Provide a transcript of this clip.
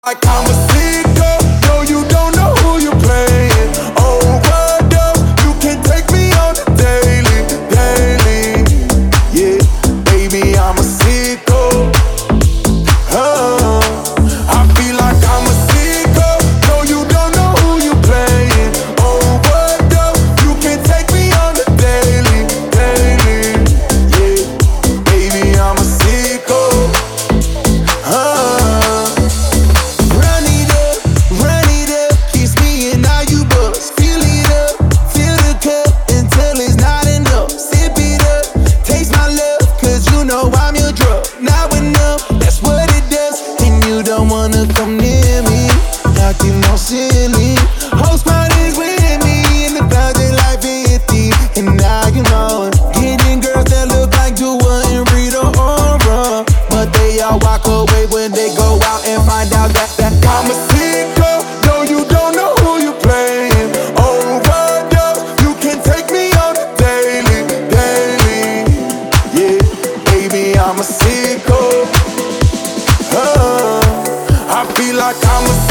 Like I'm a sicko, no, you don't know who you playing. Overdose, you can take me on the daily, daily. Yeah, baby, I'm a sicko. I feel like I'm a sicko, no, you don't know who you playing. Overdose, you can take me on the daily, daily. Yeah, baby, I'm a sicko. Wanna come near me, acting all silly. Whole squad is with me, in the clouds they like 50. And now you know it. Getting girls that look like Dua and Rita Ora, but they all walk away when they go out and find out that I'm a sicko, no, you don't know who you playing. Overdose, you can take me on the daily, daily. Yeah, baby, I'm a sicko. I feel like I'm a